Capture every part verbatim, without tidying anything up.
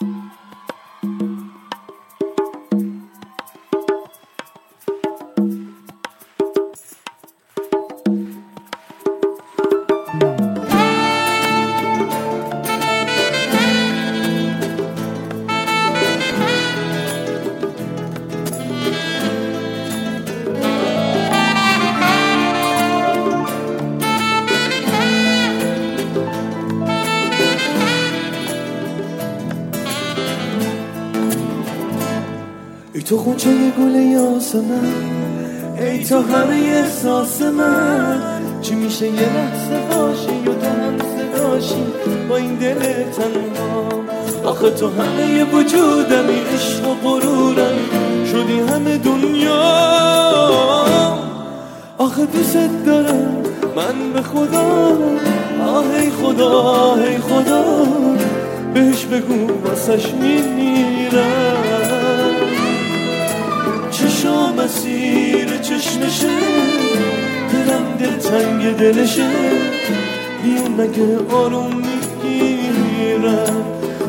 ای تو خونچه گل یاسمن، ای تو همه احساس من. چی میشه یه لحظه باشی یا تو هم صداشی با این دل تنها؟ آخه تو همه ی وجودمی، عشق و غرورمی، شدی همه دنیا. آخه دوست دارم من به خدا، آه ای خدا ای خدا، بهش بگو واسش میمیرم. چشام اسیر چشمشه، دلم دل تنگ دلشه، بیون مگه آروم میگیرم.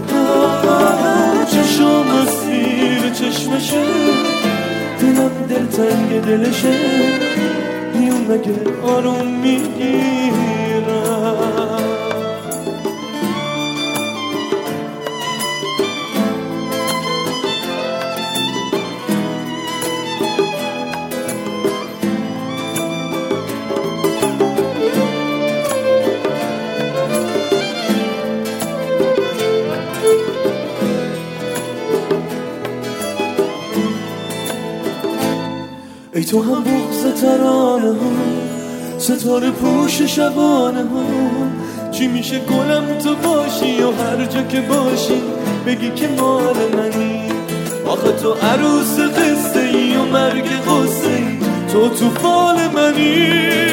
چشام اسیر چشمشه، دلم دل تنگ دلشه، بیون مگه آروم میگیرم. ای تو هم بغض ترانه ها، ستاره پوش شبانه ها. چی میشه گلم تو باشی و هر جا که باشی بگی که مال منی؟ آخه تو عروس قصه ای و مرگ قصه ای، تو تو فال منی.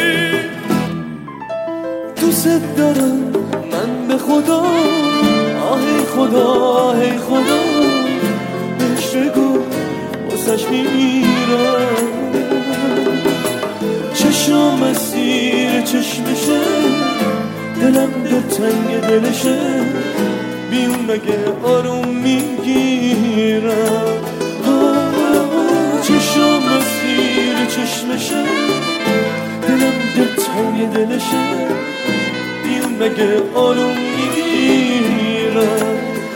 دوست دارم من به خدا، آه ای خدا ای خدا، بهش بگو واسش میمیرم. چشام اسیر چشمشه، دلم دل تنگ دلشه، بیون مگه آروم میگیرم. چشام اسیر چشمشه، دلم دل تنگ دلشه، بیون مگه آروم میگیرم.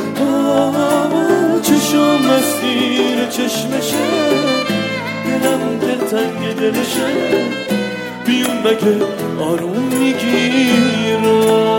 چشام اسیر چشمشه، دلم دل تنگ دلشه، بیون مگه آروم میگیرم.